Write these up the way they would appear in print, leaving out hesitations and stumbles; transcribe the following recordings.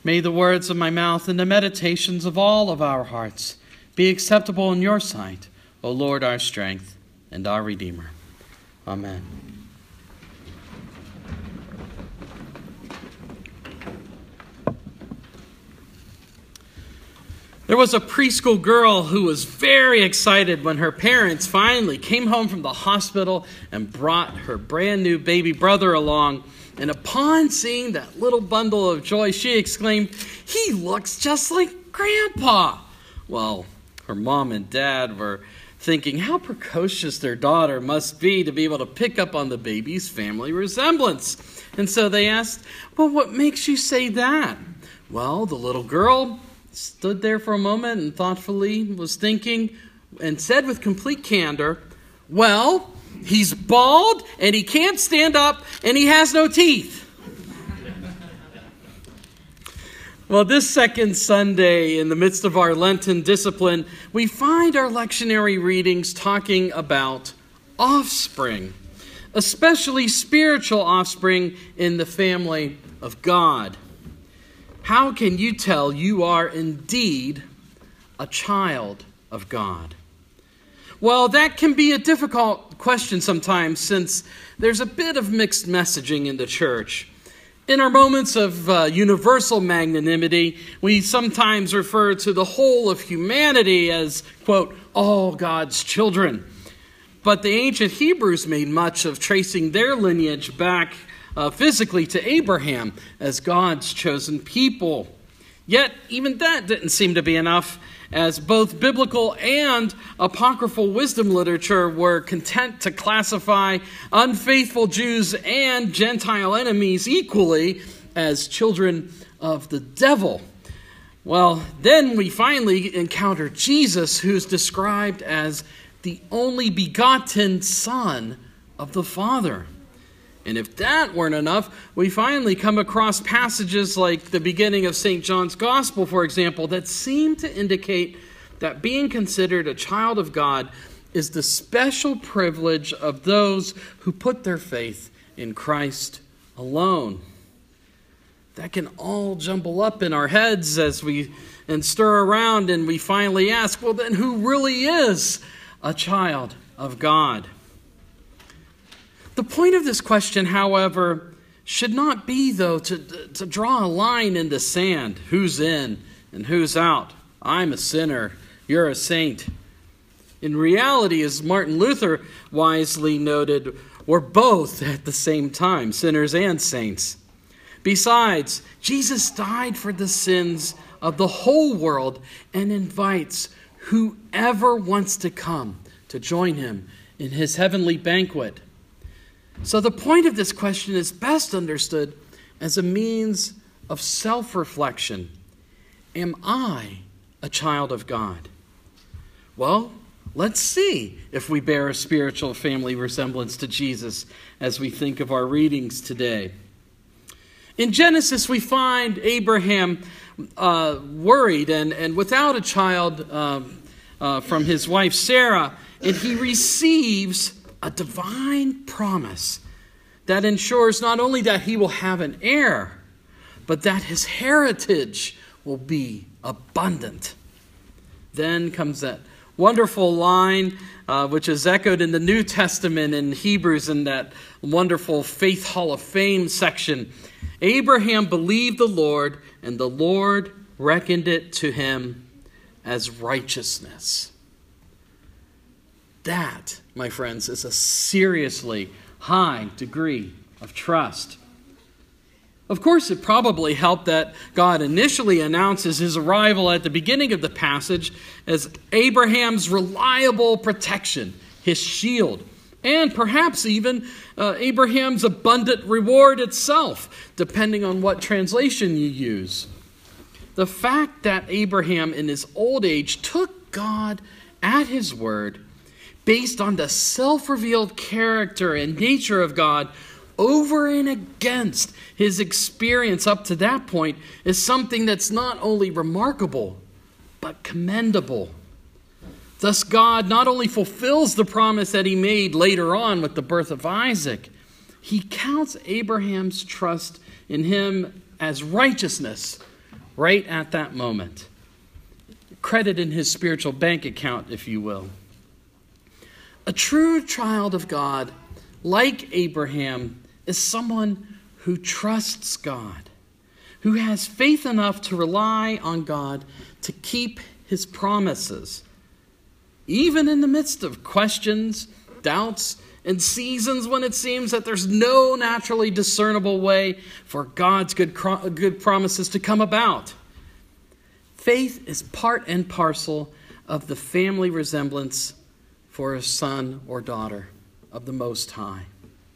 May the words of my mouth and the meditations of all of our hearts be acceptable in your sight, O Lord, our strength and our Redeemer. Amen. There was a preschool girl who was very excited when her parents finally came home from the hospital and brought her brand new baby brother along. And upon seeing that little bundle of joy, she exclaimed, "He looks just like Grandpa." Well, her mom and dad were thinking how precocious their daughter must be to be able to pick up on the baby's family resemblance. And so they asked, "Well, what makes you say that?" Well, the little girl stood there for a moment and thoughtfully was thinking and said with complete candor, "Well, he's bald and he can't stand up and he has no teeth." Well, this second Sunday in the midst of our Lenten discipline, we find our lectionary readings talking about offspring, especially spiritual offspring in the family of God. How can you tell you are indeed a child of God? Well, that can be a difficult question sometimes, since there's a bit of mixed messaging in the church. In our moments of universal magnanimity, we sometimes refer to the whole of humanity as, quote, all God's children. But the ancient Hebrews made much of tracing their lineage back physically to Abraham as God's chosen people. Yet, even that didn't seem to be enough, as both biblical and apocryphal wisdom literature were content to classify unfaithful Jews and Gentile enemies equally as children of the devil. Well, then we finally encounter Jesus, who's described as the only begotten Son of the Father. And if that weren't enough, we finally come across passages like the beginning of St. John's Gospel, for example, that seem to indicate that being considered a child of God is the special privilege of those who put their faith in Christ alone. That can all jumble up in our heads and stir around, and we finally ask, well, then who really is a child of God? The point of this question, however, should not be, though, to draw a line in the sand. Who's in and who's out? I'm a sinner. You're a saint. In reality, as Martin Luther wisely noted, we're both at the same time, sinners and saints. Besides, Jesus died for the sins of the whole world and invites whoever wants to come to join him in his heavenly banquet. So the point of this question is best understood as a means of self-reflection. Am I a child of God? Well, let's see if we bear a spiritual family resemblance to Jesus as we think of our readings today. In Genesis, we find Abraham worried and without a child from his wife Sarah, and he receives a divine promise that ensures not only that he will have an heir, but that his heritage will be abundant. Then comes that wonderful line, which is echoed in the New Testament in Hebrews in that wonderful Faith Hall of Fame section. Abraham believed the Lord, and the Lord reckoned it to him as righteousness. That, my friends, is a seriously high degree of trust. Of course, it probably helped that God initially announces his arrival at the beginning of the passage as Abraham's reliable protection, his shield, and perhaps even Abraham's abundant reward itself, depending on what translation you use. The fact that Abraham in his old age took God at his word, based on the self-revealed character and nature of God, over and against his experience up to that point, is something that's not only remarkable, but commendable. Thus, God not only fulfills the promise that he made later on with the birth of Isaac, he counts Abraham's trust in him as righteousness right at that moment. Credit in his spiritual bank account, if you will. A true child of God, like Abraham, is someone who trusts God, who has faith enough to rely on God to keep his promises, even in the midst of questions, doubts, and seasons when it seems that there's no naturally discernible way for God's good promises to come about. Faith is part and parcel of the family resemblance for a son or daughter of the Most High.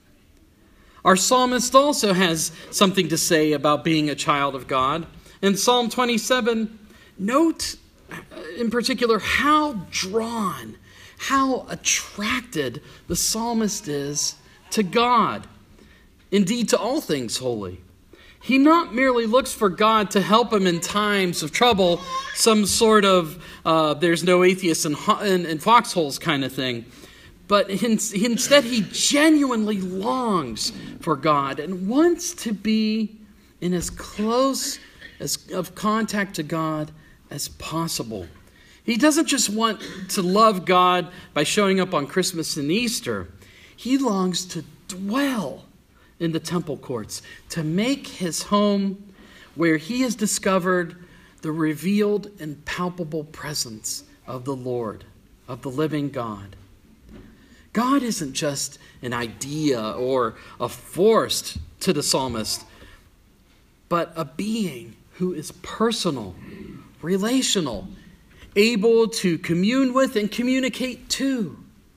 Our psalmist also has something to say about being a child of God. In Psalm 27, note in particular how drawn, how attracted the psalmist is to God, indeed to all things holy. He not merely looks for God to help him in times of trouble, some sort of there's no atheists in foxholes kind of thing, but instead he genuinely longs for God and wants to be in as close of contact to God as possible. He doesn't just want to love God by showing up on Christmas and Easter. He longs to dwell in the temple courts, to make his home where he has discovered the revealed and palpable presence of the Lord, of the living God. God isn't just an idea or a force to the psalmist, but a being who is personal, relational, able to commune with and communicate to.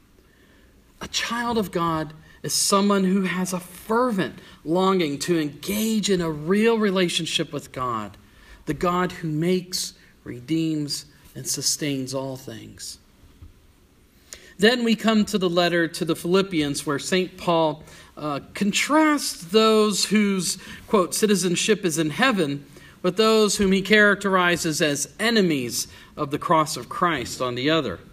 A child of God is someone who has a fervent longing to engage in a real relationship with God, the God who makes, redeems, and sustains all things. Then we come to the letter to the Philippians, where St. Paul contrasts those whose, quote, citizenship is in heaven with those whom he characterizes as enemies of the cross of Christ on the other.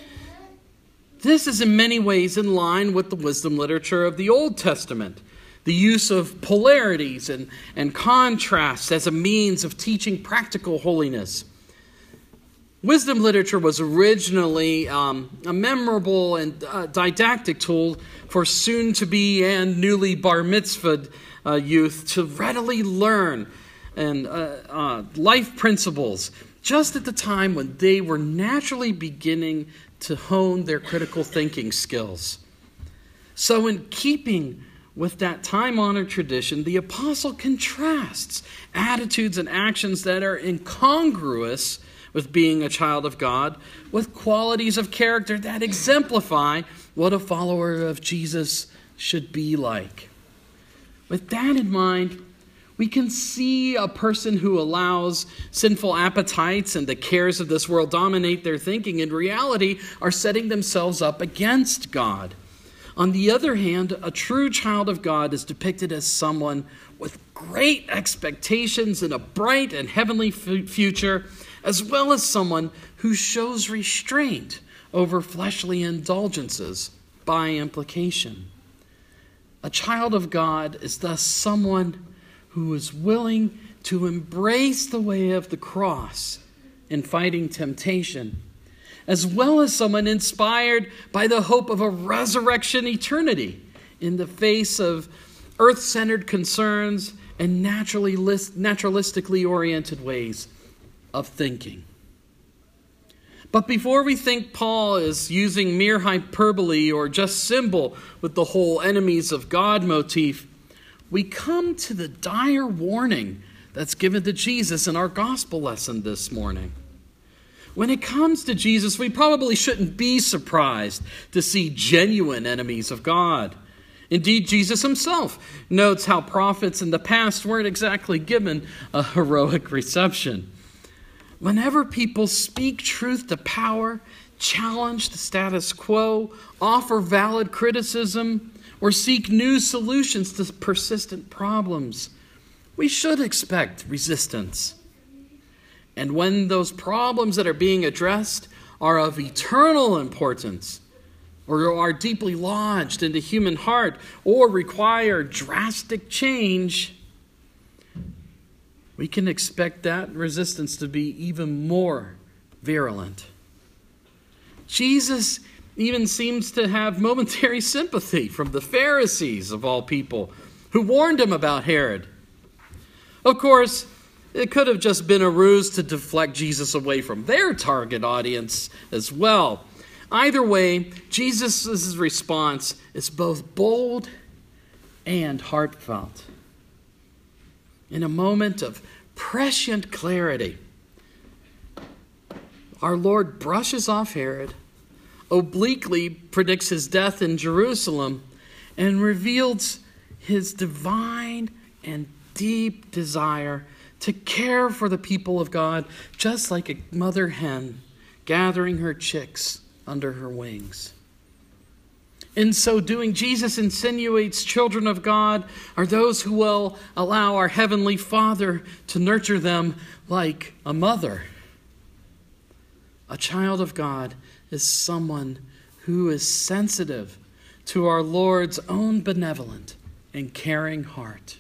This is in many ways in line with the wisdom literature of the Old Testament, the use of polarities and contrasts as a means of teaching practical holiness. Wisdom literature was originally a memorable and didactic tool for soon-to-be and newly bar mitzvahed youth to readily learn and life principles just at the time when they were naturally beginning to hone their critical thinking skills. So in keeping with that time-honored tradition, the apostle contrasts attitudes and actions that are incongruous with being a child of God with qualities of character that exemplify what a follower of Jesus should be like. With that in mind, we can see a person who allows sinful appetites and the cares of this world dominate their thinking in reality are setting themselves up against God. On the other hand, a true child of God is depicted as someone with great expectations and a bright and heavenly future, as well as someone who shows restraint over fleshly indulgences by implication. A child of God is thus someone who is willing to embrace the way of the cross in fighting temptation, as well as someone inspired by the hope of a resurrection eternity in the face of earth-centered concerns and naturalistically oriented ways of thinking. But before we think Paul is using mere hyperbole or just symbol with the whole enemies of God motif, we come to the dire warning that's given to Jesus in our gospel lesson this morning. When it comes to Jesus, we probably shouldn't be surprised to see genuine enemies of God. Indeed, Jesus himself notes how prophets in the past weren't exactly given a heroic reception. Whenever people speak truth to power, challenge the status quo, offer valid criticism, or seek new solutions to persistent problems, we should expect resistance. And when those problems that are being addressed are of eternal importance, or are deeply lodged in the human heart, or require drastic change, we can expect that resistance to be even more virulent. Jesus even seems to have momentary sympathy from the Pharisees, of all people, who warned him about Herod. Of course, it could have just been a ruse to deflect Jesus away from their target audience as well. Either way, Jesus' response is both bold and heartfelt. In a moment of prescient clarity, our Lord brushes off Herod, obliquely predicts his death in Jerusalem, and reveals his divine and deep desire to care for the people of God, just like a mother hen gathering her chicks under her wings. In so doing, Jesus insinuates children of God are those who will allow our Heavenly Father to nurture them like a mother. A child of God is someone who is sensitive to our Lord's own benevolent and caring heart.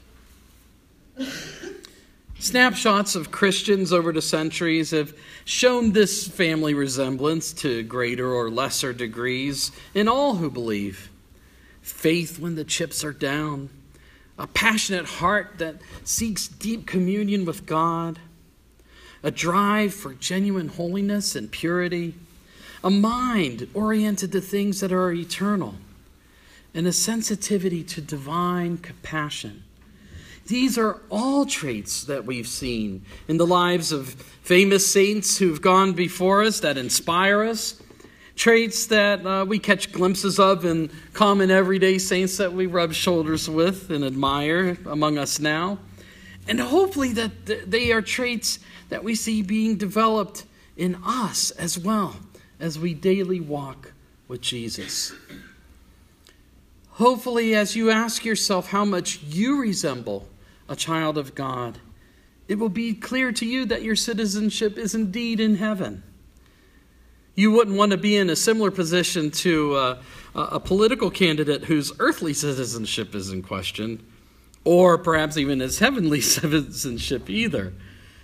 Snapshots of Christians over the centuries have shown this family resemblance to greater or lesser degrees in all who believe. Faith when the chips are down, a passionate heart that seeks deep communion with God, a drive for genuine holiness and purity, a mind oriented to things that are eternal, and a sensitivity to divine compassion. These are all traits that we've seen in the lives of famous saints who've gone before us that inspire us, traits that we catch glimpses of in common everyday saints that we rub shoulders with and admire among us now. And hopefully that they are traits that we see being developed in us as well as we daily walk with Jesus. Hopefully, as you ask yourself how much you resemble a child of God, it will be clear to you that your citizenship is indeed in heaven. You wouldn't want to be in a similar position to a political candidate whose earthly citizenship is in question, or perhaps even his heavenly citizenship either.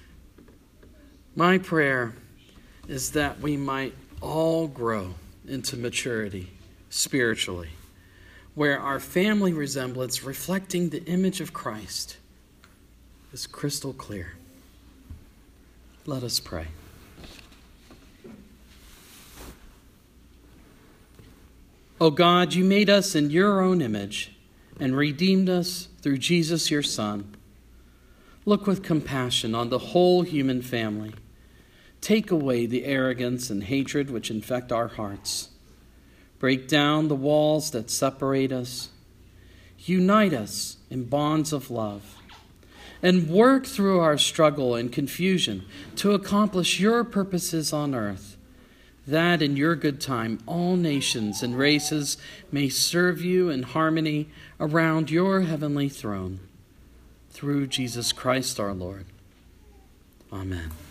My prayer is that we might all grow into maturity spiritually, where our family resemblance reflecting the image of Christ is crystal clear. Let us pray. O God, you made us in your own image and redeemed us through Jesus, your Son. Look with compassion on the whole human family. Take away the arrogance and hatred which infect our hearts. Break down the walls that separate us. Unite us in bonds of love. And work through our struggle and confusion to accomplish your purposes on earth, that in your good time all nations and races may serve you in harmony around your heavenly throne. Through Jesus Christ our Lord. Amen.